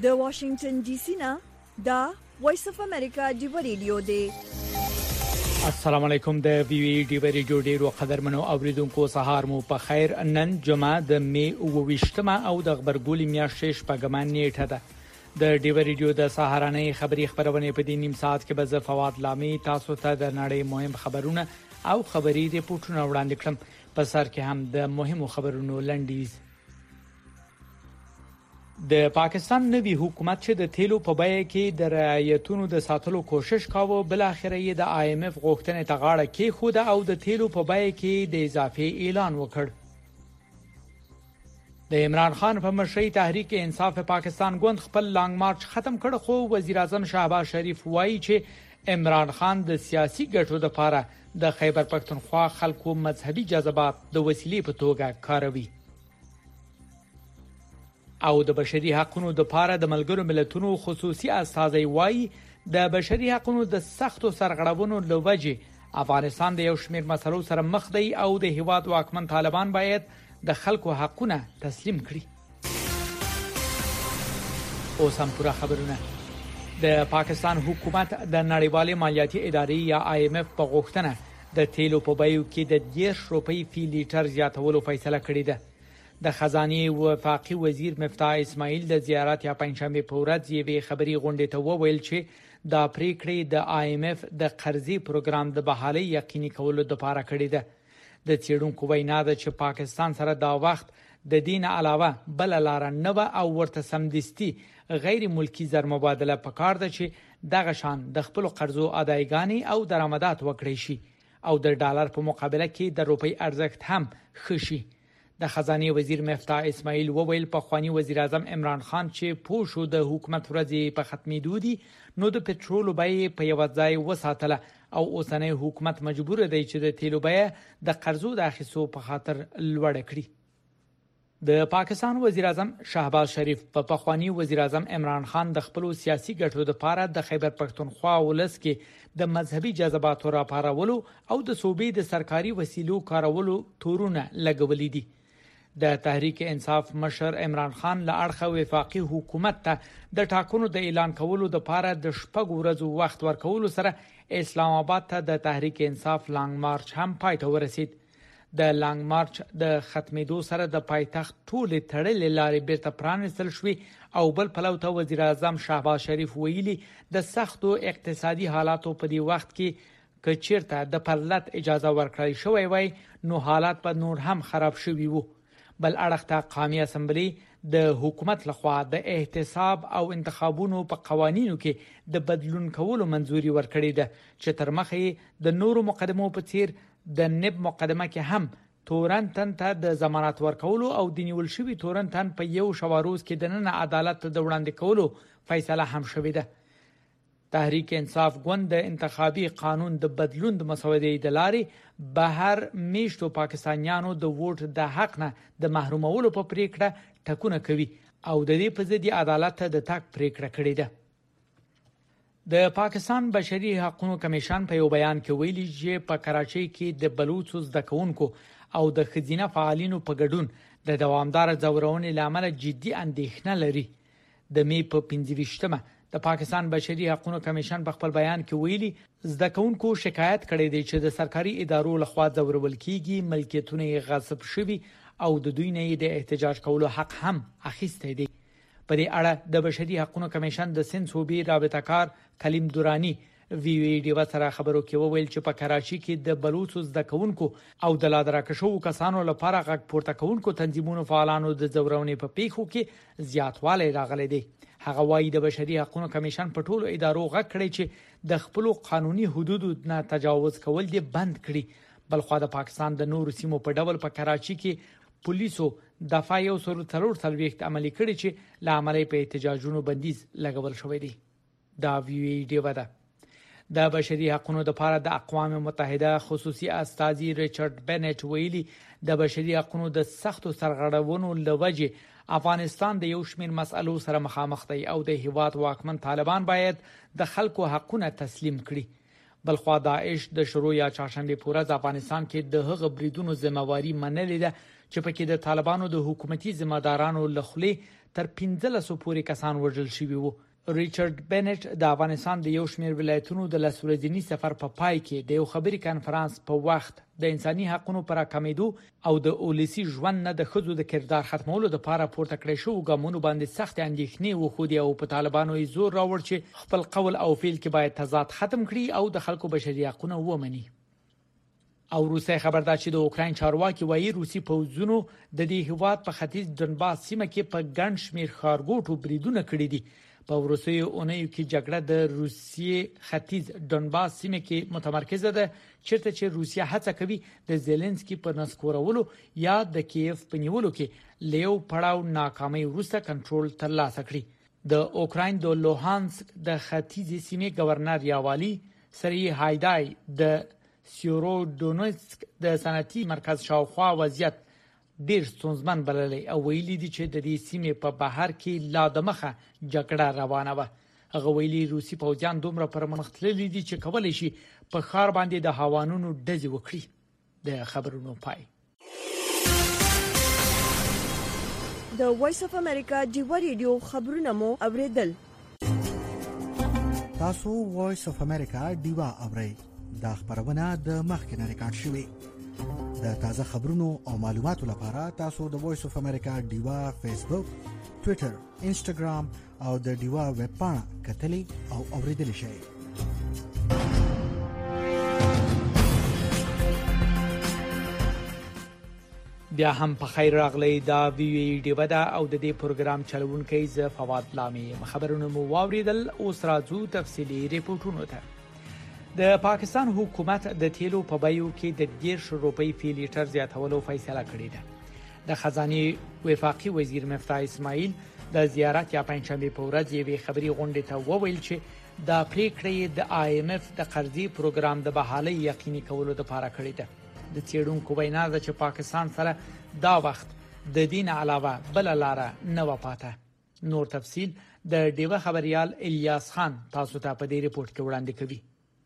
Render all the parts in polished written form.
د واشنگټن ډي سي نه دا وایس اف امریکا دی ریډیو دی. السلام علیکم. د وی وی ډی ریډیو ډیرو قدرمنو اوریدونکو سهار مو په خیر. نن جمعه د می 28 او د خبرګولي میاشتې شپږم نیټه ده. د ډی ریډیو د سهارنۍ خبری خبرونه په دې نیم ساعت کې به فواد لامي تاسو ته د نړۍ مهم خبرونه او خبري ریپورتونه وړاندې کړم. په سر کې هم د مهمو خبرونو لنډیز. د پاکستان نوی حکومت چې د تیلو په بیه کې د رعایتونو د ساتلو کوشش کاوه، بل اخر یې د آی ایم اف غوښتنې ته غاړه کېښوده او د تیلو په بیه کې د اضافي اعلان وکړ. د عمران خان په مشرۍ تحریک انصاف پاکستان ګوند خپل لانګ مارچ ختم کړ، خو وزیر اعظم شهباز شریف وایي چې عمران خان د سیاسي ګټو لپاره د خیبر پښتونخوا خلکو مذهبي جذبات د وسیلې په توګه کاروي. او د بشري حقوقو د لپاره د ملګرو ملتونو خصوصي استازي وایي د بشري حقوقو د سختو سرغړونو لوجه افغانستان د یو شمېر مسلو سره مخ دی او د هیواد واکمن طالبان باید د خلکو حقونه تسلیم کړي. اوس هم پوره خبرونه. د پاکستان حکومت د نړیوالې مالیاتي ادارې یا آی ایم اف په غوښتنه د تیلو په بیو کې د 10 روپۍ فی لیټر زیاتولو فیصله کړې ده. د خزانه وفاقي وزیر مفتاح اسماعیل د زیارت یا پنځشنبه په ورځ یې خبري غونډه ته وویل چې دا پریکړې د آی ایم اف د قرضې پروګرام د بحالي یقیني کولو لپاره کړې ده. د چیرونکو وینا ده چې پاکستان سره دا وخت د دین علاوه بل لار نه او ورته سمدستي غیر ملکی زر مبادله پکار ده چې دغه شان د خپل قرضو ادایګانی او درآمدات وکړي شي او د ډالر په مقابله کې د روپی ارزښت هم خشي. د خزانه وزیر مفتاح اسماعیل وویل په خواني وزیر اعظم عمران خان چې پوښو د حکومت ورځې په ختمېدو دي نو د پټرول بیه په یو ځای وساتله او اوسنۍ حکومت مجبور دی چې د تیلو بیه د قرضو د اخیستو په خاطر لوړ کړي. د پاکستان وزیر اعظم شهباز شریف په خواني وزیر اعظم عمران خان د خپل سیاسي ګټو لپاره د خیبر پښتونخوا ولس کې د مذهبي جذباتو راپارولو او د صوبې د سرکاري وسیلو کارولو تورونه لګولې دي. د تحریک انصاف مشر عمران خان له اړخه وفاقي حکومت ته د ټاکنو د اعلان کولو لپاره د شپږ ورځو وخت ورکولو سره اسلام آباد ته د تحریک انصاف لانګ مارچ هم پای ته ورسید. د لانګ مارچ د ختمېدو سره د پایتخت ټولې تړلې لارې بیرته پرانیستل شوې او بل پلو ته وزیر اعظم شهباز شریف ویلي د سختو اقتصادي حالاتو په دې وخت کې کچیرته د پرلط اجازه ورکړی شوې وای نو حالات په نور هم خراب شوي وو. بل اړخ ته قومي اسمبلی د حکومت لخوا د احتساب او انتخابونو په قوانینو کې د بدلون کولو منځوري ورکړې ده چې تر مخې د نورو مقدمو په څیر د نب مقدمه کې هم تورنتن ته د ضمانت ورکولو او د نیول شوی تورنتن په یو شواروز کې د نن عدالت د وړاندې کولو فیصله هم شوې ده. تحریک انصاف ګوند د انتخابي قانون د بدلون د مسودې د لارې بهر میشتو پاکستانیانو د ووټ د حق نه د محرومولو په پریکړه ټکونه کوي او د دې په ضد عدالت ته د تک پریکړه کړې ده. د پاکستان بشري حقوقو کمیشن په یو بیان کې ویلي چې په کراچۍ کې د بلوچ زده کوونکو او د خزینه فعالینو په ګډون د دوامدار ځورونې لامل جدي اندېښنه لري. د می په 25مه د پاکستان بشري حقوقو کمیشن په خپل بیان کې ویلي زده کوونکو شکایت کړی دی چې د سرکاري ادارو لخوا ځورول کیږي، ملکیتونه غصب شوي او د دوی نه د احتجاج کولو حق هم اخیسته دی. په دې اړه د بشري حقوقو کمیشن د سند صوبې رابطه کار کلیم دورانی وی وی ډیو سره خبرو کې وویل چې په کراچۍ کې د بلوچ زده کوونکو او د لادراکشو کسانو لپاره غږ پورته کوونکو تنظیمونو فعالانو د ځورونې په پیښو کې زیاتوالی راغلی دی. هغه وايي د بشري حقوقو کمیشن په ټولو ادارو غږ کړی چې د خپل قانوني حدودو نه تجاوز کول دي بند کړي. بلخو د پاکستان د نورو سیمو په ډول په کراچۍ کې پولیسو دفعه یو سر ترور سلويخت عملي کړي چې لامل په احتجاجونو بندیز لګول شوې دي. دا وی ډیو ده. د بشري حقوقو لپاره د اقوام متحده خصوصي استازي ریچارډ بنټ ویلي د بشري حقوقو د سختو سرغړونو لوجه افغانستان د یو شمېر مسألو سره مخامخ دی او د هیواد واکمن طالبان باید د خلکو حقونه تسلیم کړي. بلخو داعش د شروع یا چهارشنبه پورز افغانستان کې د هغه بریدونو ذمہواری منلې ده چې پکې د طالبانو د حکومتي ذمہدارانو لخوا تر 1500 پورې کسان وژل شوي وو. ریچارډ بنټ د افغانستان د یو شمېر ولایتونو د لسورځنی سفر په پای کې د یو خبري کانفرنس په وخت د انساني حقوقو پر کمیدو او د اولسي ژوند نه د خځو د کردار ختمولو لپاره پورته کړی شو ګامونو باندې سخت اندېښنې وخودي او په طالبانو یې زور راوړ چې خپل قول او فعل کې باید تضاد ختم کړي او د خلکو بشري حقوقونه ومني. او روسي خبردار چې د اوکرين چارواکي وایي روسي پوځونو د دې هواد په ختیځ دنباس سیمه کې په ګڼ شمیر ښارګوټو بریدونه کړي دي. په وروستیو اونیو کې جګړه د روسیې ختیځ دنباس سیمه کې متمرکزه ده چیرته چې روسیا هڅه کوي د زيلنسکي په نسکورولو یا د کیف په نیولو کې لیو پړاو ناکامي وروسته کنټرول ترلاسه کړي. د اوکرين د لوهانسک د ختیځ سیمه گورنر یاوالی سری هایدای د سیورودونسک د صنعتي مرکز شاوخوا وضعیت ډیر ستونزمن بللی او ویلي دي چې د دې سیمې په بهر کې لا د مخه جګړه روانه وه. هغه ویلي روسي پوځیان دومره پرمختللي دي چې کولای شي په ښار باندې د هوانونو ډزې وکړي. د خبرونو پای. د وایس اف امریکا ډیوا ریډیو خبرونه مو اوریدل. تاسو وایس اف امریکا ډیوا اورئ. دا خبرونه د مخکنه ریکارډ شوې. د تازه خبرونو او معلوماتو لپاره تاسو د وایس اف امریکا ډیوا فیسبوک، ټوئیټر، انسټاګرام او د ډیوا ویب پاڼه کتلی او اوریدلی شئ. بیا هم په خیر راغلی. دا وی ډیوا دا او د دې پروګرام چلوونکی ز فواد لامي. خبرونه مو واوریدل. اوس راځو تفصیلی ریپورتونو ته. د پاکستان حکومت د تیلو په بیو کې د 10 روپۍ فی لیټر زیاتولو فیصله کړې ده. د خزانه وفاقي وزیر مفتاح اسماعیل د زیارت یا پنځمه په ورځ یې خبري غونډه ته وویل چې د پریکړې د IMF د قرضې پروګرام د بحالي یقیني کولو لپاره کړې ده. د چېډونکو وینا ده چې پاکستان سره دا وخت د دین علاوه بل لاره نه وپاته. نور تفصيل د ډیوه خبريال الیاس خان تاسو ته په دې ریپورت کې وړاندې کوي.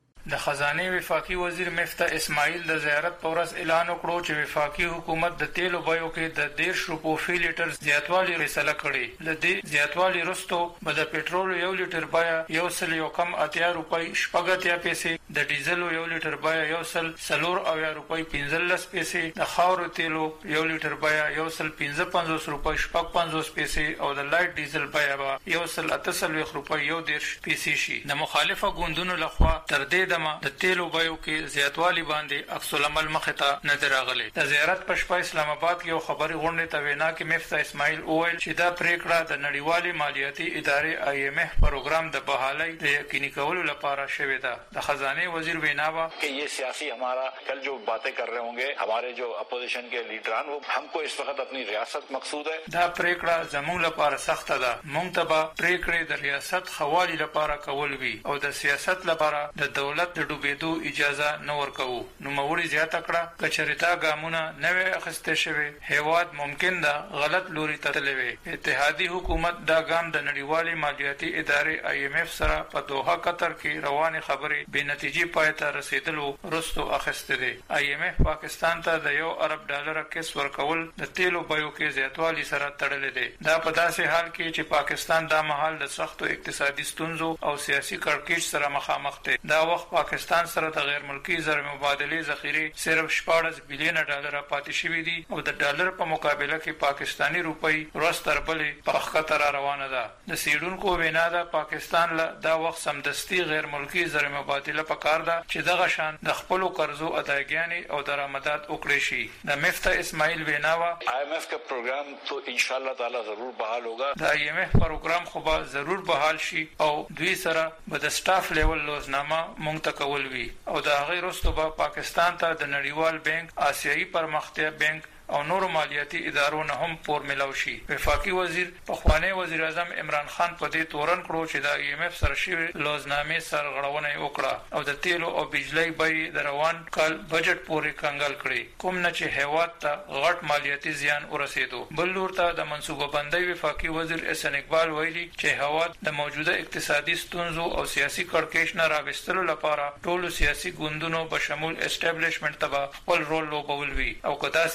د خزانه وفاقي وزیر مفتاح اسماعیل د زیارت پر ورځ اعلان وکړو چې وفاقي حکومت د تیلو بیو کې د 10 روپو فی لیټر زیاتوالی فیصله کړې. لدې زیاتوالی وروسته به د پېټرول یو لیټر بیا یو سل یو کم 80 روپۍ شپږ پیسې، د ډیزل یو لیټر بیا یو سل سلور او یا روپۍ 15 پیسې، د خاورو تیلو یو لیټر بیا یو سل 55 روپۍ شپږ 50 پیسې او د لایټ ډیزل بیا یو سل 88 روپۍ یو 10 پیسې شي. د مخالفه ګوندونو لخوا تر دې د تیلو بیو کې زیاتوالی باندې عکس العمل مخ ته نه دراغلي. د زیارت په شپه اسلام آباد کې یو خبري غونډه ته وینا کې مفتاح اسماعیل وویل چې دا پریکړه د نړیوالې مالیاتي ادارې IMF پروګرام د بحالي د یقیني کولو لپاره شوې ده. د خزانه وزیر وینا وا कि ये सियासी हमारा कल जो बातें कर रहे होंगे हमारे जो अपोजिशन के लीडरान वो हमको इस वक्त अपनी रियासत मकसूद है. دا پریکړه زموږ لپاره سخت ده. موږ ته به پریکړې د ریاست خوالي لپاره کول وي او د سیاست لپاره د دولت د ډوبېدو اجازه نه ورکوو. نو موري زیاته کړه کچریتا ګامونه نوې اخسته شوی هیواد ممکن ده غلط لوري ته تلوي. اتحادی حکومت دا ګام د نړیوالې مالیاتي ادارې IMF سره په دوحه قطر کې روانه خبرې به نتیجې پای ته رسیدلو وروسته اخسته دي. IMF پاکستان ته د یو ارب ډالر کیس ورکول د تیلو بیو کې زیاتوالی سره تړلې دي. دا په داسې حال کې چې پاکستان دا مهال د سختو اقتصادي ستونزو او سیاسي کړکېچ سره مخامخ دی. دا وخت پاکستان سره د غیر ملکی زر مبادله ذخیره صرف 14 بلین ډالر پاتې شوی دي او د ډالر په مقابله کې پاکستانی روپۍ ورستر بلې په خطر روانه ده. د سیډونکو وینا ده پاکستان له دا وخت سمدستي غیر ملکی زر مبادله پکار ده چې دغه شان د خپل قرضو ادایګیانې او درآمدات وکړي شي. د مفتاح اسماعیل وینا وا IMF کا پروگرام تو انشاءاللہ تعالی ضرور بحال ہوگا. د IMF پروګرام خو به ضرور بحال شي او دوی سره به د سټاف لیول لوزنامه مونږ ته کول وی او دا غیر وروسته به پاکستان ته د نړیوال بانک، آسیایي پرمختیا بانک او نور مالیاتي ادارو نه هم پور ملاو شي. وفاقي وزیر پخوانی وزیر اعظم عمران خان په دې تورن کړو چې د IMF سره شوی لوزنامې سرغړونه وکړه او د تیلو او بجلی بیې د روان کال بجټ پورې کنګل کړي. کوم نه چې هیواد ته غټ مالیاتي زیان ورسېدو. بل لور ته د منصوبه بندۍ وفاقي وزیر احسان اقبال ویلي چې هیواد د موجوده اقتصادي ستونزو او سیاسي کړکېچ نه راوستلو لپاره ټولو سیاسي ګوندونو په شمول اسټابلیشمنت ته خپل رول لوبول وی او کدا سه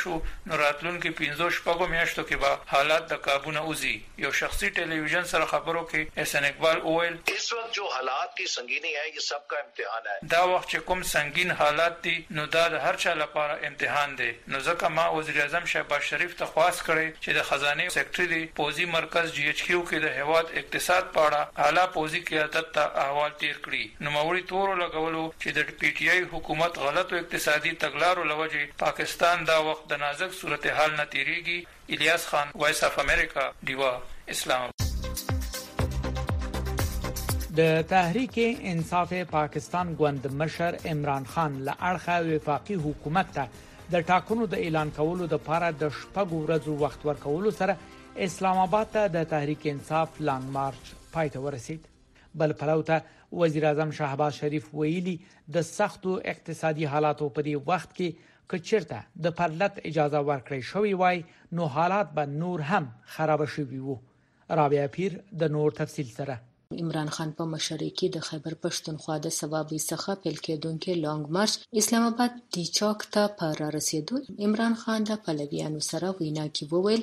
شو نو راتلونکو 15 میاشتو کې به حالات د قابو نه وځي. یو شخصي ټلویزیون سره خبرو کې احسان اقبال اویل اس وقت جو حالات کی سنگینی ہے یہ سب کا امتحان ہے. دا وخت چې کوم سنگین حالات دي نو دا د هر چا لپاره امتحان دی. نو ځکه ما وزیر اعظم شهباز شریف ته خواست کړی چې د خزانه سیکریټری دی پوزي مرکز جی ایچ کیو کې د هواد اقتصاد پاړه اعلی پوزي قیادت ته احوال تیر کړی. نو موري تور لګولو چې د پی ټی آی حکومت غلطو اقتصادي تګلارو لوجه پاکستان دا وخت د نازک صورتحال نه تیریږي. الیاس خان، وایس اف امریکا، دیوا، اسلام. د تحریک انصاف پاکستان ګوند مشر عمران خان له اړخه وفاقي حکومت ته د ټاکنو د اعلان کولو د لپاره د شپږ ورځو وخت ورکولو سره اسلام آباد ته د تحریک انصاف لانګ مارچ پای ته ورسید. بل پلو ته وزیر اعظم شهباز شریف ویلي د سختو اقتصادي حالاتو په دې وخت کې کچرته د پرلط اجازه ورکړی شوی وای نو حالات به نور هم خراب شوي وو. رابعه پیر د نور تفصیل سره. عمران خان په مشرۍ کې د خیبر پښتونخوا د ثوابي څخه پیل کېدونکو لانګ مارچ اسلام آباد دی چوک ته پر رسیدو عمران خان د پلویانو سره وینا کې وویل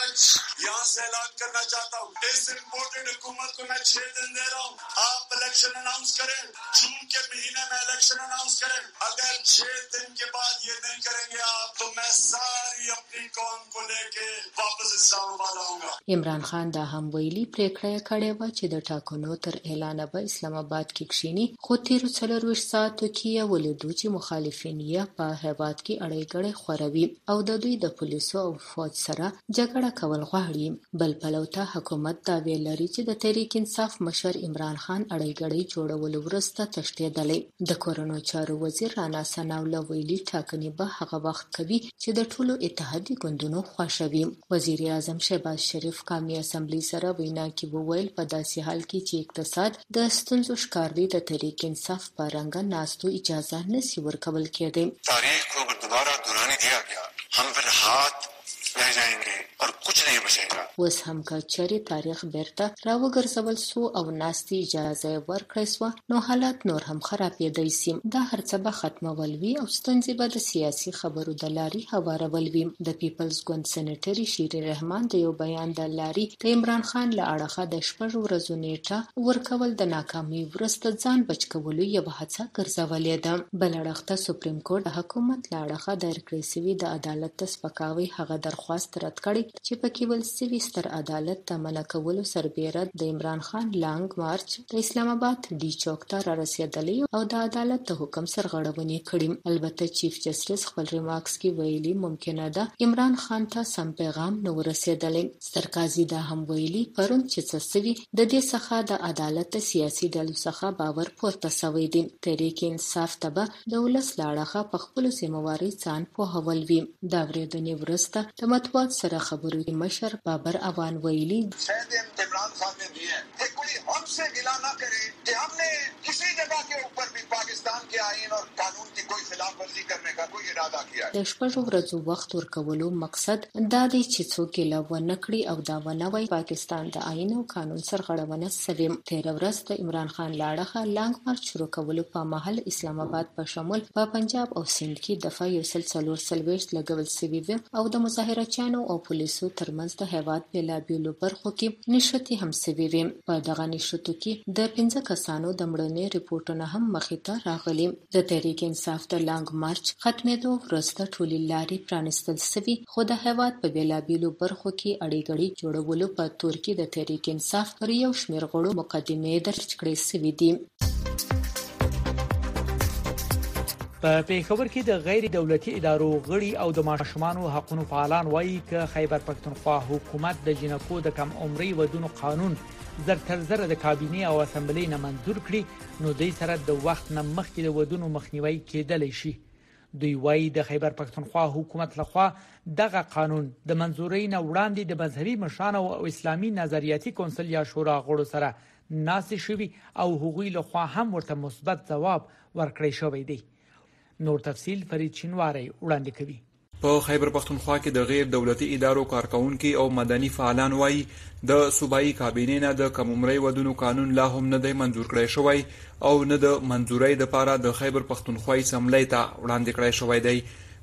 यहाँ से ऐलान करना चाहता हूँ इस इम्पोर्टेड हुकूमत को मैं 6 दिन दे रहा हूँ. आप इलेक्शन अनाउंस करें, जून के महीने में इलेक्शन अनाउंस करें. अगर 6 दिन के बाद ये नहीं करेंगे आप तो मैं सारी अपनी कौम को लेके वापस इस्लामाबाद आऊंगा. عمران خان دا هم ویلي پریکړه کړې و چې د ټاکنو تر اعلان به اسلام آباد کې کښینی خو تیر 24 ساعتو کې ولیدو چې مخالفین یې په هیواد کې اړیګړې خوروي او د دوی د پولیسو او فوج سره جګړه کول غواړي. بل پلو ته حکومت دا ویل لري چې د تحریک انصاف مشر عمران خان اړیګړې جوړولو وروسته تښتېدلی. د کورونو چارو وزیر رانا ثناءالله ویلي ټاکنې به هغه وخت کوي چې د ټولو اتحادي ګوندونو خوښوي. وزیر اعظم شهباز شریف قومي اسمبلی سره وینا کې وویل په داسې حال کې چې اقتصاد د ستونزو ښکار دی د تحریک انصاف په رنګ ناستو اجازه نشي ورکول کېدی. तारीख को अगर दोबारा दोहराने दिया गया हम फिर हाथ रह जाएंगे और कुछ नहीं बचेगा. اوس هم که چېرې تاریخ بیرته راوګرځول سو او ناستې اجازه ورکړې سوه نو حالات نور هم خرابېدی سي. دا هر څه به ختمول وي او ستونزې به د سیاسي خبرو د لارې هوارول وي. د پیپلز ګوند سېنیټري شیرین رحمان د یو بیان د لارې د عمران خان له اړخه د 6 ورځو نیټه ورکول د ناکامۍ وروسته ځان بچ کولو یوه هڅه ګرځولې ده. بل اړخ ته سپریم کورټ د حکومت له اړخه دایر کړی سوي د عدالت د سپکاوي هغه درخواست رد کړی چې پکې ول سوي ستر عدالت ته منع کولو سربیره د عمران خان لانګ مارچ د اسلام آباد دی چوک ته را رسیدلی او د عدالت د حکم سرغړونې کړې. البته چیف جسټس خپل ریمارکس کې ویلي ممکنه ده عمران خان ته سم پیغام نه ورسېدلی. سرکازي دا هم ویلي پرون چې څه سوي د دې څخه د عدالت سیاسي ډلو څخه باور پورته سوی دی. تحریک انصاف ته به د ولس له اړخه په خپلو ذمهوارۍ ځان پوهول وي. دا اورېدنې وروسته د مطبوعات سره خبرو مشر بابر اوان ویلي इमरान खान ने दिए हैं कि कोई हमसे गिला न करे कि हमने किसी जगह के ऊपर भी पाकिस्तान के आईन और कानून की कोई खिलाफ वर्जी करने का कोई इरादा किया है. د 6 ورځو وخت ورکولو مقصد دا دی چې څوک له ونه کړي او دا ونه وای پاکستان د آئین او قانون سرغړونه سوي. تیر ورځ د عمران خان لاړه لانګ مارچ شروع کولو په محل اسلام آباد په شمول په پنجاب او سند کې دفعه یو سلسلور سلويشت لګول سوي او د مظاهرچیانو او پولیسو ترمنځ د هیواد بېلابېلو برخو کې نشټې هم سوي وي. په دغه نشټو کې د 15 کسانو د مړینې ریپورتونه هم مخې ته راغلي. د تحریک انصاف د لانګ مارچ ختمېدو وروسته ټولې لارې پرانیستل سوي خو د هیواد په بېلابېلو برخو کې اړیګړې جوړولو په تور کې د تحریک انصاف پر یو شمېر غړو مقدمې درج کړې سوي دي. په پیښور کې د غیر دولتي ادارو غړي او د ماشومانو حقوقو فعالان وایي چې خیبر پښتونخوا حکومت د جنکو د کم عمرۍ ودونو قانون زر تر زر د کابینې او اسمبلی نه منظور کړي نو دوی سره د وخت نه مخکې د ودونو مخنیوي کېدلی شي. دوی وایي د خیبر پښتونخوا حکومت لخوا دغه قانون د منظورۍ نه وړاندې د مذهبي مشرانو او اسلامي نظریاتي کونسل یا شورا غړو سره ناسې شوي او هغوی لخوا هم ورته مثبت ځواب ورکړی شوی دی. نور تفصیل فرید شینواری وړاندې کوي. په خیبر پښتونخوا کې د غیر دولتي ادارو کارکونکو او مدني فعالان وایي د صوبایي کابینې نه د کم عمرۍ ودونو قانون لا هم نه دی منظور کړی شوی او نه د منظورۍ لپاره د خیبر پښتونخوا اسمبلی ته وړاندې کړی شوی دی.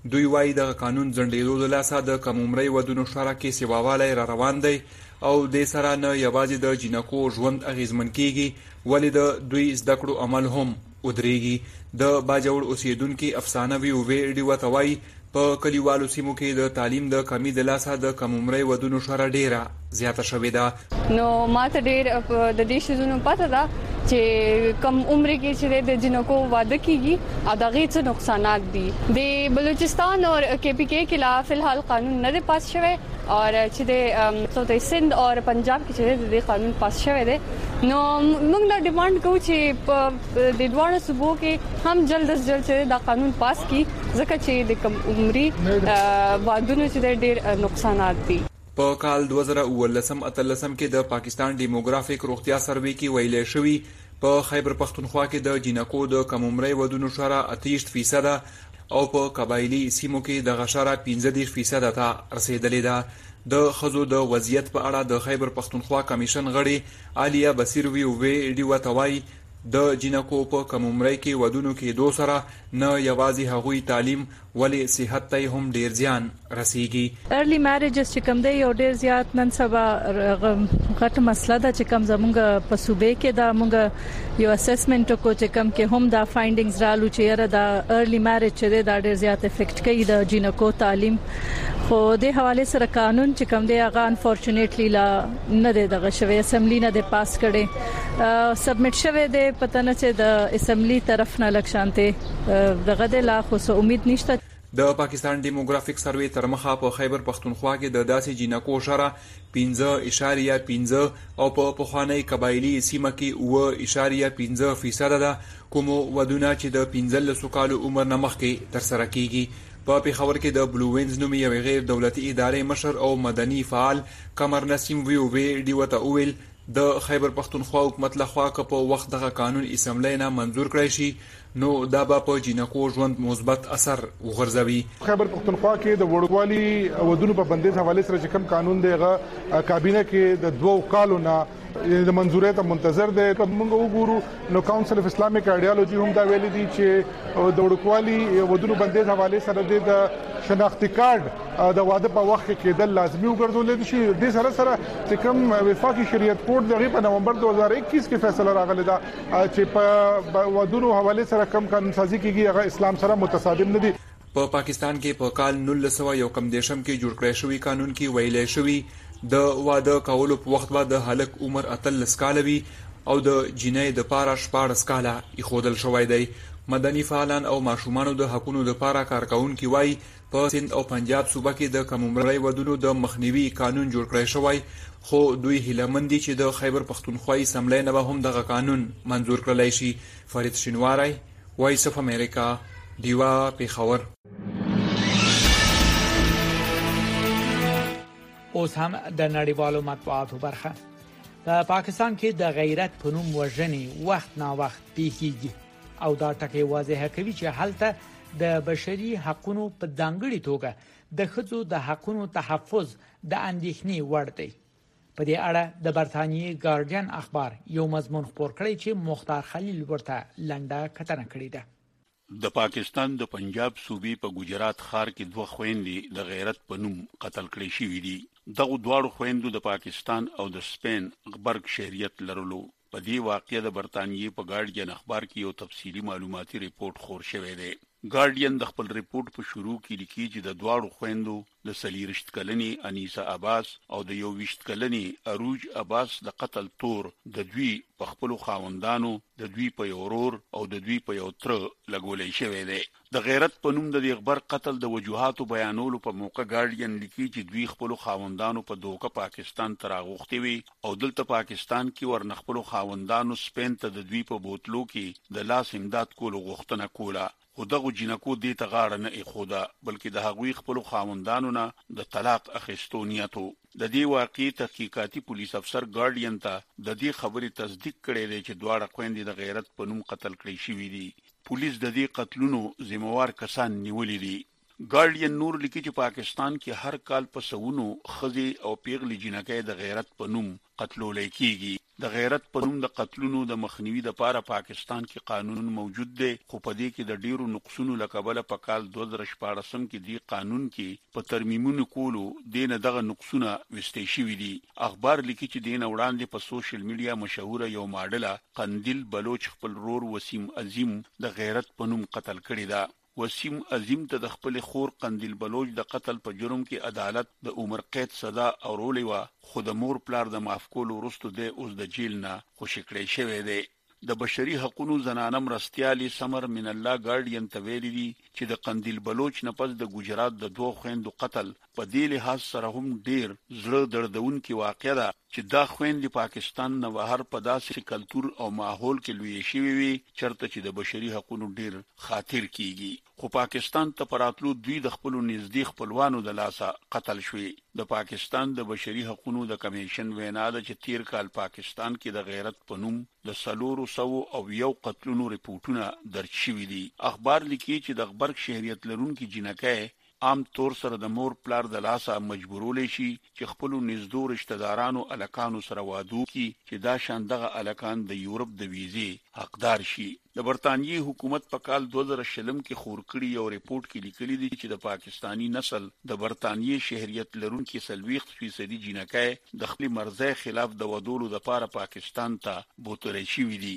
دوی وایي د قانون ځنډېدو د لاسه د کم عمرۍ ودونو شرعه کې سیواوالی را روان دی او دې سره نه یوازې د جینکو ژوند اغیزمن کیږي ولې د دوی زده کړو عمل هم ودرېږي. د باجوړ اوسیدونکي افسانه ویووې ډیوه ته وایي په کلیوالو سیمو کې د تعلیم د کمی د لاسه د کم عمرۍ ودونو شرعه ډیره زیاته شوې ده. نو ماته ډیر د دې شیزونو پته ده چې کم عمر کې چې د جنکو واده کیږي او دغه څه نقصانات دي. د بلوچستان او کے پی کے کې لا فلحال قانون نه پاس شوی اور چې د سندھ اور پنجاب کې چې د قانون پاس شوی دی. نو موږ دا ډیماند کوو چې د دوه صوبو کې هم جلد از جلد دا قانون پاس کی ځکه چې د کم عمري وادونو چې ډیر نقصانات دي. په کال 2013 کې د پاکستان ډیموګرافیک روغتیا سروې کې ویل شوی په خیبر پختونخوا کې د جینکو د کم عمرۍ ودونو شرعه 28% او په قبایلی سیمو کې د غشره 15% ته رسیدلې ده. د خزو د وضعیت په اړه د خیبر پختونخوا کمیشن غړي عالیه بصیر وی ډیوه توای د جینکو په کم عمرۍ کې ودونو کې دو سره نه یوازې هغوی تعلیم ولی صحت ته هم ډیر زیان رسیږي. ارلی میریجز چې کم دی یو ډیر زیات نن سبا غټ مسله ده چې کم زمونږ په صوبې کې دا مونږ یو اسسمنت کو چې کم کې هم دا فایندینګز رالو چې یره دا ارلی میریج چې دا ډیر زیات افیکټ کوي د جینکو تعلیم. خو د حواله سره قانون چې کم دی هغه انفورچونټلی لا نه دی دغه شوی اسمبلی نه دی پاس کړي سبمټ شوی دی پته نه چې د اسمبلی طرف نه لکشانته دغه د لا خو امید نشته. د پاکستان ډیموګرافیک سروې تر مخه په خیبر پختونخوا کې د داسې جینکو شرعه 15.5% او په پخوانی قبایلی سیمه کې 9.5% ده کوم ودونه چې د 15 کالو عمر نه مخکې تر سره کیږي. په پیښور کې د بلو وینز نومي یو غیر دولتي ادارې مشر او مدني فعال قمر نسیم وی ډیوه ته ویل د خیبر پختونخوا حکومت لخوا که په وخت دغه قانون اسمبلی نه منظور کړی شي نو دا به په جینکو ژوند مثبت اثر وغورځوي. خیبر پختونخوا کې د وړوکوالي ودونو په بندیز حواله سره چې کوم قانون دیغه کابینه کې د 2 کالو نه د منظورې ته منتظر دی. موږ وګورو نو کونسل اف اسلامیک ایډیالوژي هم دا ویلي دي چې د وړوکوالي ودونو بندیز حواله سره د شناختی کارت د واده په وخت کې کېدل لازمي وګرځول شي. د سره چې کوم وفاقي شریعت کوډ دغه په نومبر 2021 کې فیصله راغلی دا چې په ودونو حواله سره کم قانون سازي کیږي هغه اسلام سره متصادم نه دي. په پاکستان کې په کال 1991 کې جوړ کړی شوی قانون کې ویل شوی د واده کولو په وخت بعد د هلک عمر 13 کال وي او د جنۍ د پاره 14 کال ایښودل شوی دی. مدني فعالان او ماشومانو د حقوقو د پاره کارکونکي وایي په سند او پنجاب صوبه کې د کم عمرۍ ودونو د مخنیوي قانون جوړ کړی شوی خو دوی هیلهمند دي چې د خیبر پختونخوا اسمبلی نه هم دغه قانون منظور کړلی شي. فرید شینواری وایس اف امریکا دیوا پیښور. اوس هم د نړیوالو مطبوعاتو برخه. په پاکستان کې د غیرت په نوم وژنې وخت نا وخت پیښیږي او دا ټکی واضح کوي چې هلته د بشري حقوقو په ځانګړي توګه د ښځو د حقوقو تحفظ د اندېښنې وړ دی. په دې اړه د برتانیې ګارډین اخبار یو مضمون خپور کړی چې مختار خلیل ورته لنډه کتنه کړې ده. د پاکستان د پنجاب صوبې په ګجرات ښار کې 2 خويندې د غیرت په نوم قتل کړې شوې دي. دغه دواړو خويندو د پاکستان او د سپین غبرګ شهریت لرلو. په دې واقعې د برتانیې په ګارډین اخبار کې یو تفصیلی معلوماتي ریپورت خور شوی دی. ګارډین د خپل ریپورت په شروع کې لیکي چې د دواړو خويندو د 40 کلنې انیسه عباس او د 21 کلنې اروج عباس د قتل تور د دوی په خپل خاوندانو د دوی په ورور او د دوی په یو تر لګولې شوی دی. د غیرت په نوم د غبر قتل د وجوهاتو بیانولو په موقع ګارډین لیکي چې دوی خپل خاوندانو په دوکه پاکستان تراغوختي وي او دلته پاکستان کې ورنخپل خاوندانو سپین ته د دوی په بوتلو کې د لاس امداد کولو غوښتنه کوله. خو دغه جنکو دې ته غاړه نه ایښوده بلکې د هغوی خپل خاوندانو نه د طلاق اخیستو نیتو. د دې واقعي تحقیقاتي پولیس افسر ګارډین ته د دې خبرې تصدیق کړی دی چې دواړه خويندې د غیرت په نوم قتل کړې شوې دي. پولیس د دې قتلونو ذمہوار کسان نیولې دي. ګارډین نور لیکي چې پاکستان کې هر کال په سونو خزي او پیغلي جنکې د غیرت په نوم قتلول کیږي. د غیرت په نوم د قتلونو د مخنیوي لپاره پاکستان کې قانون موجود دی، خو په دې کې د ډیرو نقصونو لکبله په کال 2014 کې دی قانون کې په ترمیمونو کولو دینه دغه نقصونه وستې شوې دي. اخبار لیکي چې دینه وړاندې په سوشل میډیا مشهوره یو ماډله قندیل بلوچ خپل رور وسیم عظیم د غیرت په نوم قتل کړی دا. وسیم عظیم ته د خپل خور قندیل بلوچ د قتل په جرم کې عدالت د عمر قید سزا اورولې و، خو د مور پلار د معاف کولو وروسته د اوس د جیل نه خوشی کړی شوی دی. د بشري حقوقو زنانه مرستيالي سمر من الله ګارډین ته ویلي دي چې د قندیل بلوچ نه پس د ګجرات د دوه خويندو قتل په دې لحاظ سره هم ډیر زړه دردونکي واقعه ده چې دا خويندې پاکستان نه بهر په داسې کلچر او ماحول کې لوي شوی وي چرته چې د بشري حقوقو ډیر خاطر کیږي. خو پاکستان ته پراتلو دوی د خپل نږدې خپلوانو د لاسه قتل شوی. د پاکستان د بشري حقوقو د کمیشن وینا ده چې تیر کال پاکستان کې د غیرت په نوم د 401 قتلونو ریپورتونه درج شوي دي. اخبار لیکي چې د غبرګ شهريت لرونکي جنکې عام طور سره د مور پلار د لاسه مجبورول شي چې خپل نږدې رشتہ دارانو الکانو سره وادو کی چې دا شاندغه الکان د یورپ د ویزې حقدار شي. د برتانیي حکومت په کال 2020 کې خور کړی یو ریپورت کې لیکلي دي چې د پاکستانی نسل د برتانیي شهريت لرونکي 40% جنکې د خپل مرزي خلاف د ودولو لپاره پاکستان ته بوتل شي دي.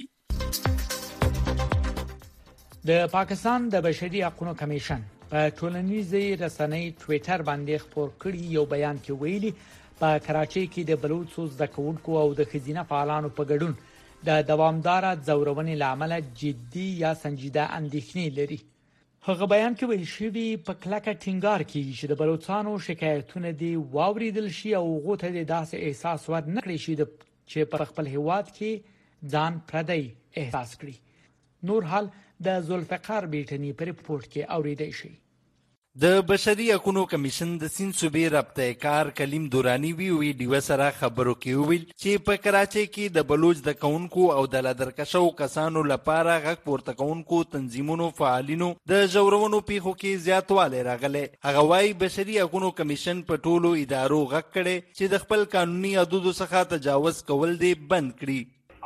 د پاکستان د بشري حقوقو کمیشن په ټولنیزي رسنۍ ټوئیټر باندې خبر کړی یو بیان کې ویلي په کراچۍ کې د بلوچ د کوونکو او د خزینه فعالانو په ګډون د دوامدار ځورونې لامل جدي یا سنجیده اندېښنې لري. هغه بیان کې ویل شوی په کلکه ټینګار کیږي چې د بلوچستانو شکایتونه دی واوریدل شي او غوته د داسې احساس ور نکړي شي چې پر خپل هیواد کې ځان پردی احساس کړي. نور حال د ذوالفقار بیٹنی پر رپورت کې اوریدای شي. د بشري حقوقو کمیشن د سین صوبې رابطه کار کلیم دورانی وی ډیو سره خبرو کې ویل چې په کراچۍ کې د بلوچ د کونکو او د لادرکشو کسانو لپاره غږ پورته کونکو تنظیمونو فعالینو د ژورونو پیښو کې زیاتوالی راغلی. هغه وايي بشري حقوقو کمیشن په ټولو ادارو غږ کړي چې د خپل قانوني حدودو څخه تجاوز کول دی بند کړي.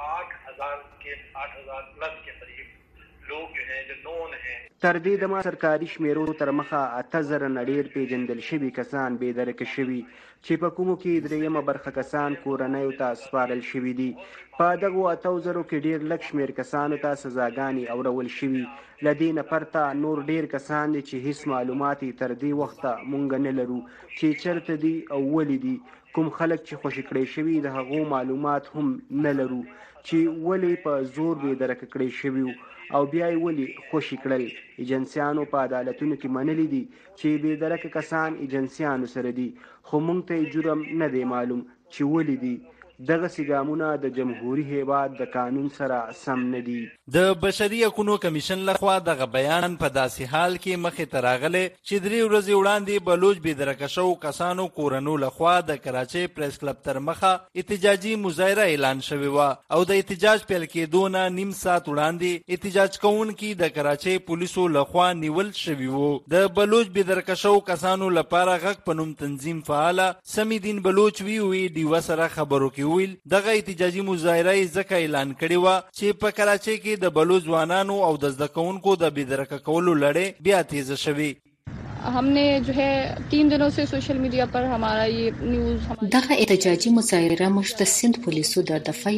8,000 پلس के करीब लोग जो हैं जो नोन हैं تر دې د ما سرکاري شمیرو تر مخه 8000 نډیر پیجندل شوی کسان به درک شوی چې په کومو کې دریمه برخه کسان کورنۍ ته سپارل شوی دي. په دغه 8000 کې ډیر لږ شمیر کسانو ته سزاګانی اورول شوی. لدین پرتا نور ډیر کسان دي چې هیڅ معلومات تر دې وخته مونږ نه لرو چې چرته دي او ولې دي. کوم خلک چې خوشی کړي شوی د هغو معلومات هم نه لرو چې ولې په زور به درک کړي شوی او بیا یې ولې خوشی کړل. ایجنسیانو په عدالتونو کې منلي دي چې به درک کسان ایجنسیانو سره دي، خو مونږ ته جرم نه دی معلوم چې ولې دي. دغه سیګامونه د جمهوریت هیواد د قانون سره سم نه دي. د بشري حقوقو کمیشن لخوا دغه بیان په داسې حال کې مخې ته راغلی چې 3 ورځې وړاندې بلوچ بېدرکشو کسانو کورنو لخوا د کراچۍ پریس کلب تر مخه احتجاجي مظاهره اعلان شوې وه او د احتجاج پیل کېدو نه نیم ساعت وړاندې احتجاج کوونکي د کراچۍ پولیسو لخوا نیول شوي وو. د بلوچ بېدرکشو کسانو لپاره غږ په نوم تنظیم فعاله سمیدین بلوچ وی ډیوه سره خبرو کې ویل دغه احتجاجي مظاهره ځکه اعلان کړې وه چې په کراچۍ کې د بلوچ ځوانانو او د زده کوونکو د بېدرکه کولو لړۍ بیا تیزه شوې. हमने जो है 3 दिनों से सोशल मीडिया पर हमारा ये न्यूज़ دغه احتجاجي مظاهره مشت سند پولیسو د دفاع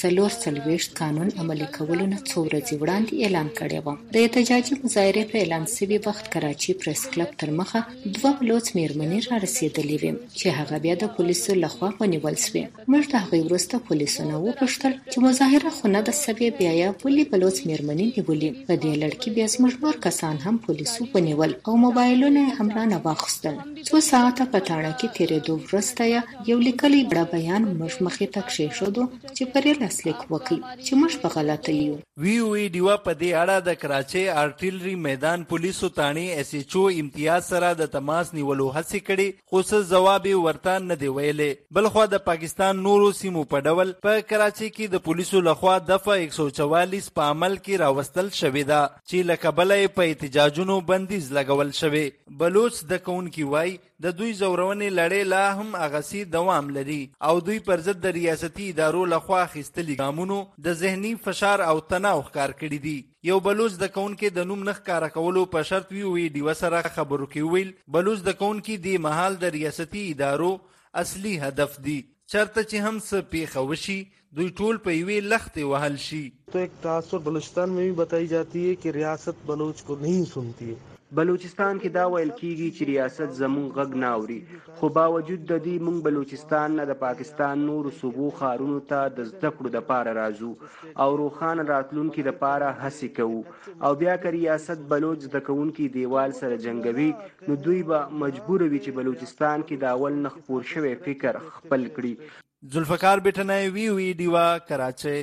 144 قانون عملي کولو نه څو ورځې وړاندې اعلان کړی و. د احتجاجي مظاهره په اعلان سوي وخت کراچي پریس کلب تر مخه 2 بلوچ میرمنې را رسیدلې وې چې هغه بیا د پولیسو لخوا ونیول شوې. موږ د هغې وروسته پولیسو نه وپوښتل چې مظاهره خو نه ده سوې، بیا یې ولې بلوچ میرمنې نیولې. په دې لړ کې بیا زموږ نور کسان هم پولیسو ونیول او موبایلونه هم را نه واخیستل. 2 ساعته په تاڼه کې تېرېدو وروسته یو لیکلی بړه بیان موږ مخې ته کښېښودو چې پر یې لاسلیک وکړي چې موږ په غلطه یو. وی ډیوه په دې اړه د کراچۍ آرټیلري میدان پولیسو تاڼې اس ایچ او امتیاز سره د تماس نیولو هڅې کړي خو څه ځواب یې ورته نه دی ویلی. بلخوا د پاکستان نورو سیمو په ډول په کراچۍ کې د پولیسو لخوا دفعه 144 په عمل کې راوستل شوې ده چې له کبله یې په احتجاجونو بندیز لګول شوی. بلوچ د کونکي وای د دوی زورونې لړۍ لا هم اغسی دوام لري او دوی پر ضد د ریاستي ادارو لخوا اخیستلي ګامونو د ذهني فشار او تناو ښکار کړي دي. یو بلوچ د کونکي د نوم نه ښکاره کولو په شرط وی ډیوه سره خبرو کې ویل بلوچ د کونکي د محل د ریاستي ادارو اصلي هدف دی. چرته چې هم څه پیښه وشي دوی ټول په یوې لختې وهل شي. तो एक तासुर बलूचिस्तान में भी बताई जाती है कि रियासत बलूच को नहीं सुनती है. بلوچستان کې دا ویل کیږي چې ریاست زموږ غږ نه اوري، خو باوجود د دې موږ بلوچستان نه د پاکستان نورو صوبو ښارونو ته د زده کړو دپاره راځو او روښانه راتلونکي دپاره هڅې کوو، او بیا که ریاست بلوچ زده کوونکي دیوال سره جنګوي نو دوی به مجبور وي چې بلوچستان کې د اول نه خپور شوی فکر خپل کړي. ذوالفقار بټنی وی ډیوا کراچۍ.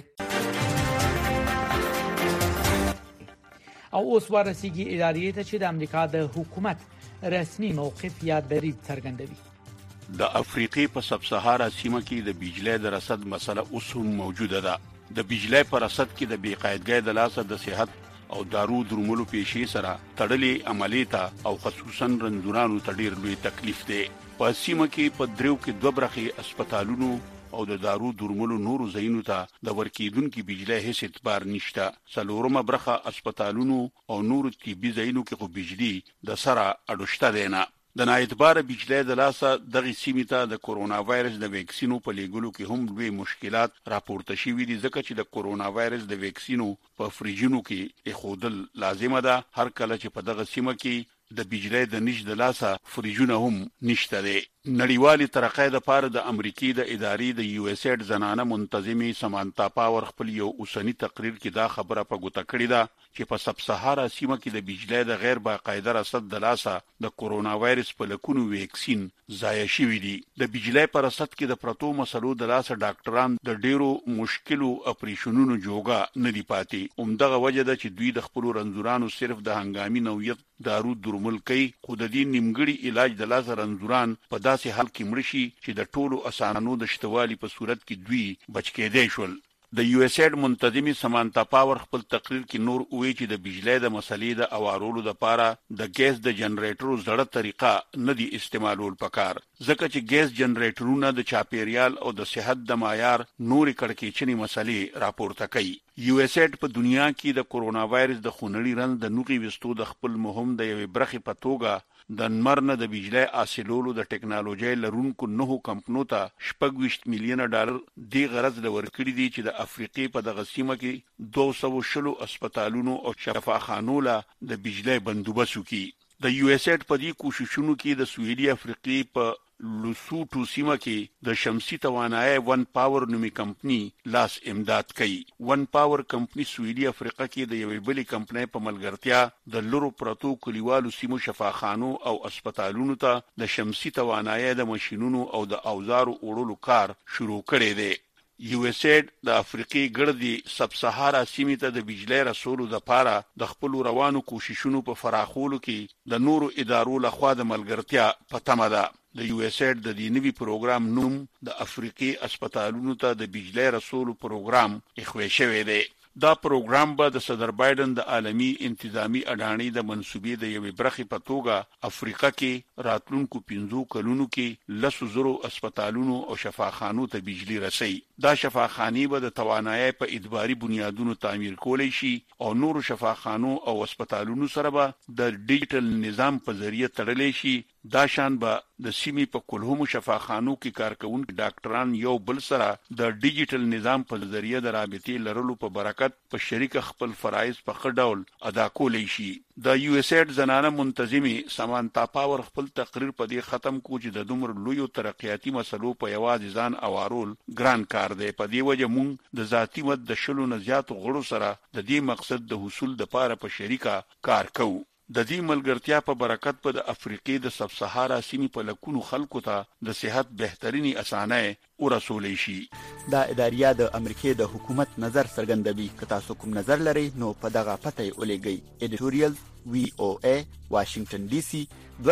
او اوس ورسیږي ادارې ته چې د امریکا د حکومت رسمي موقف یا دریځ څرګندوي. د افریقې په سب سهارا سیمه کې د بجلی د رصد مسله اوس هم موجوده ده. د بجلی په رصد کې د بیقاعدګۍ د لاسه د صحت او دارو درملو پیشې سره تړلې عملیات او خصوصا رنځورانو ته ډیر لوی تکلیف دی. په سیمه کې په دریو کې دوه برخې هسپتالونو او د دارو درملو نورو ځایونو ته د ورکیدونکو بجلی هیڅ اعتبار نشته. څلورمه برخه هسپتالونو او نورو طبي ځایونو کې خو بجلی د سره اډوشته دی نه. د نااعتبار بجلی د لاسه دغه سیمې ته د کورونا وایرس د ویکسینو په لیږلو کې هم لوی مشکلات راپورته شوي دي، ځکه چې د کورونا وایرس د ویکسینو په فریجونو کې ایښودل لازمه ده. هر کله چې په دغه سیمه کې د بجلی د نش د لاسه فریجونه هم نشته دي. نړیوالي ترقۍ د پاره د امریکای د ادارې د یو اس ایډ زنانه منتظمي سمانتا پاور خپل یو اوسنی تقریر کې دا خبره په ګوته کړې ده چې په سب سهارا سیمه کې د بجلی د غیر باقاعده رصد د لاسه د کورونا وایرس په لکونو ویکسین ضایع شوی دي. د بجلی په رصد کې د پرتو مسلو د لاسه ډاکټران د ډیرو مشکلو اپریشنونو جوګه نه دی پاتې. همدغه وجه ده چې دوی د خپل رنځورانو صرف د هنګامي نوعیت دارو درمل کوي، خو د دې نیمګړي علاج د لاسه رنځوران په داسې حال کې مړ شي چې د ټولو اسانانو د شتوالي په صورت کې دوی بچ کېدای شول. د یو اس ایډ منتظمي سمانتا پاور خپل تقریر کې نور وی چې د بجلی د مسلې د اوارولو لپاره د ګیس د جنریټرو زړه طریقه نه دی استعمالول پکار، ځکه چې ګیس جنریټرونه د چاپیریال او د صحت د معیار نور کړکېچنې مسلې راپورته کوي. یو اس ایډ په دنیا کې د کورونا وایرس د خونړي رنځ د نوغي وستو د خپل مهم د یوې برخې په توګه د نمرنه د بجلی حاصلولو د ټکنالوژي لرونکو 9 کمپنیو ته $26 میلیون دی غرض لور کړی دي چې د افریقې په دغه سیمه کې 200 هسپتالونو او شفاخانو له د بجلی بندوبست وکړي. د یو اس ایډ په دې کوششونو کې د سویلي افریقې په لوسوټو سیمه کې د شمسي توانایي ون پاور نومي کمپنی لاس امداد کوي. ون پاور کمپنی سویلي افریقا کې د یوې بلې کمپنۍ په ملګرتیا د لورو پرتو کلیوالو سیمو شفاخانو او هسپتالونو ته د شمسي توانایي د ماشينونو او د اوزارو وړلو کار شروع کړی دی. یو اس ایډ د افریقې ګړدي سب سهارا سیمې ته د بجلی رسولو لپاره د خپل روانو کوششونو په فراخولو کې د نورو ادارو لخوا د ملګرتیا په تمه ده. د یو اس ایډ د دې نوي پروګرام نوم د افریقې هسپتالونو ته د بجلی رسولو پروګرام اخوي شوی دی. دا پروګرام به د صدر بایدن د عالمی انتظامی اډانې د منسوبې د یوې برخې په توګه افریقا کې راتلونکو 15 کلونو کې 100,000 هسپتالونو او شفاخانو ته بجلی رسي. دا شفاخانې به د توانایي په اجباري بنیادونو تعمیر کولای شي او نورو شفاخانو او هسپتالونو سره به د ډیجیټل نظام په ذریعہ تړلې شي. دا شان به د سیمې په کلهمو شفاخانو کې کارکونکو ډاکټران یو بل سره د ډیجیټل نظام په ذریعہ د رابطې لرلو په برکت په شریک خپل فرایض په ښه ډول ادا کولای شي. د یو اس ایډ زنانه منتظمي سمانتا پاور خپل تقریر په دې ختم کو چې د دومره لویو ترقیاتي مسلو په یوازې ځان اوارول ګران کار دی. په دې وجه مونږ د ذاتی مد د شلو نه زیات غړو سره د دې مقصد د حصول لپاره په شریکه کار کوو. د دې ملګرتیا په برکت په د افریقې د سب سهارا سیمې په لکونو خلکو ته د صحت بهترینی اسانه ورسولې شي. دا اداریا د امریکای د حکومت نظر څرګندوي. که تاسو کوم نظر لرئ نو په دغه پته ولېږئ. ایډیټوریال VOA واشنگټن ډي سي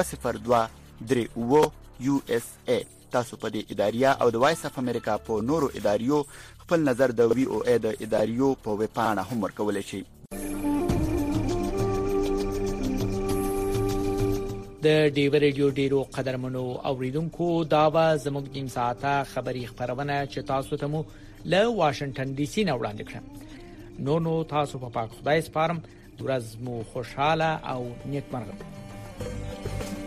202 USA. تاسو په دې اداریا او د وایس اف امریکا په نورو اداریو خپل نظر د VOA د اداریو په ویب پاڼه هم ورکولای شئ. د ډیو ریډیو ډیرو قدرمنو اوریدونکو دا به زموږ نیم ساعته خبری خبرونه چې تاسو ته مو له واشنگټن ډي سي نه وړاندې کړم. نو تاسو په پاک خدای سپارم. ورځ مو خوشاله او نیکمرغه.